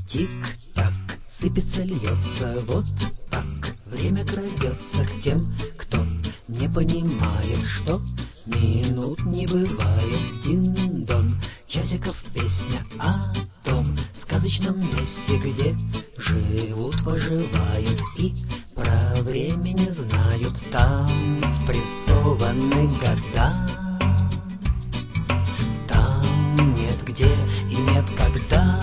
Тик-так, сыпется, льется, вот так. Время крадется к тем, кто не понимает, что минут не бывает. Дин-дон, часиков песня о том сказочном месте, где живут, поживают и про время не знают. Там спрессованы года, там нет где и нет когда.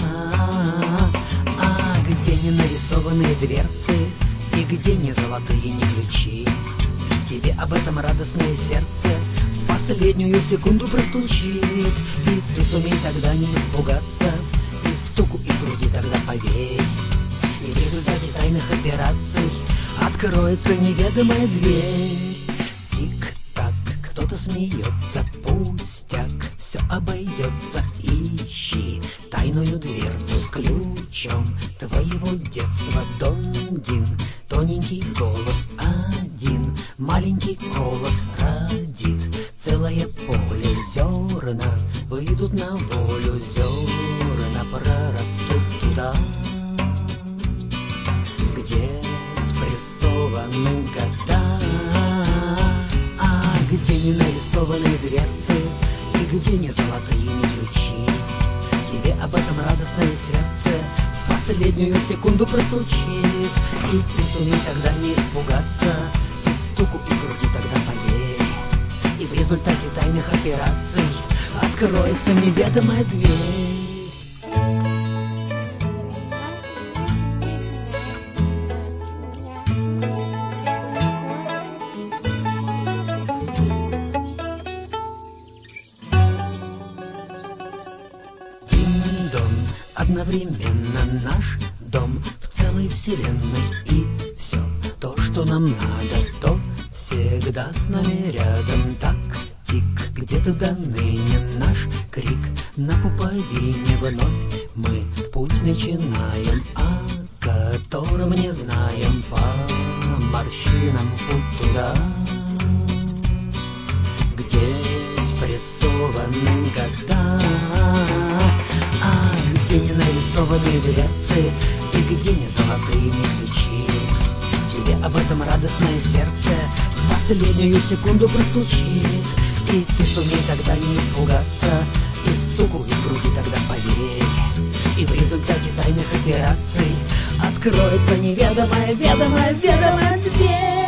А где не нарисованные дверцы и где не золотые, не ключи, тебе об этом радостное сердце в последнюю секунду простучит. И ты сумей тогда не испугаться, и стуку из груди тогда поверь, и в результате тайных операций откроется неведомая дверь. Тик-так, кто-то смеется, пустяк, все обойдется. Ищи тайную дверцу с ключом твоего детства. Дон-дин, тоненький голос один, маленький колос родит целое поле. Зерна выйдут на волю, зерна прорастут туда, где спрессованы года. А где не нарисованные дверцы и где не золотые, не ключи, тебе об этом радостное сердце в последнюю секунду простучит. И ты сумей тогда не испугаться, и стуку из груди тогда поверь, и в результате тайных операций откроется неведомая дверь. Одновременно наш дом в целой вселенной, и все то, что нам надо, то всегда с нами рядом. Так, тик, где-то до ныне наш крик на пуповине. Вновь мы путь начинаем, о котором не знаем. По морщинам путь туда, где спрессованы года. А где не нарисованные дверцы и где не золотые, не ключи, тебе об этом радостное сердце в последнюю секунду простучит. И ты сумей тогда не испугаться, и стуку из груди тогда поверь, и в результате тайных операций откроется неведомая, ведомая, ведомая дверь.